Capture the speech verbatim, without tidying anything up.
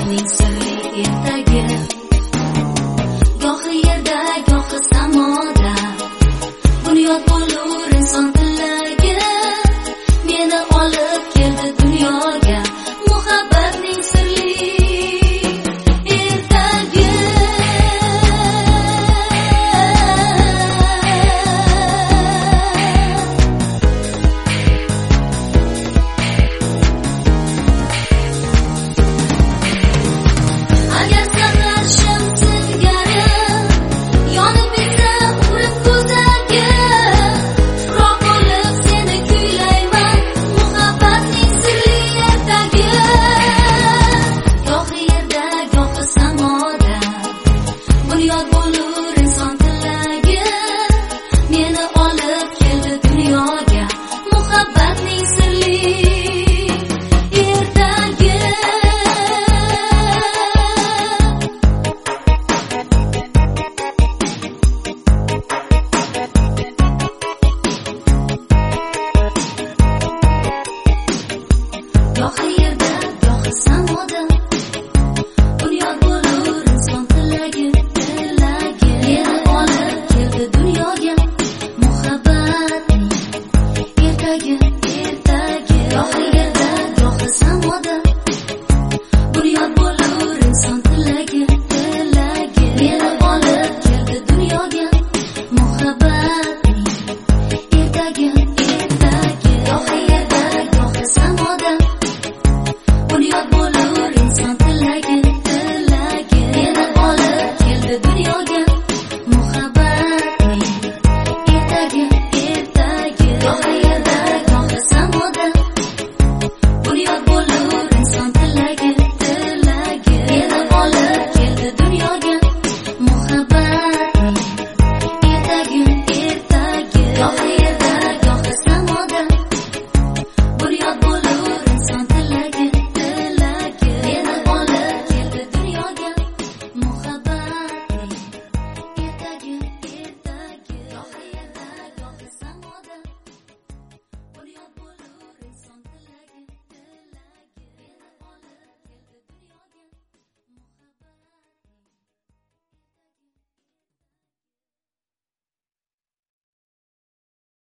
muhabbatning sirli ertagi. Gohi yerda, gohi samoda bunyod bo'lur inson tilagi. Meni olib keldi dunyoga muhabbatning sirli ertagi. Agar sahar sham singari yonib bitsa umrim ko'zagi, tuproq bo'lib seni kuylayman muhabbatning sirli ertagi. Gohi yerda, gohi samoda bunyod bo'lur inson tilagi. Meni olib keldi dunyoga muhabbatning sirli ertagi. Gohi yerda, gohi samoda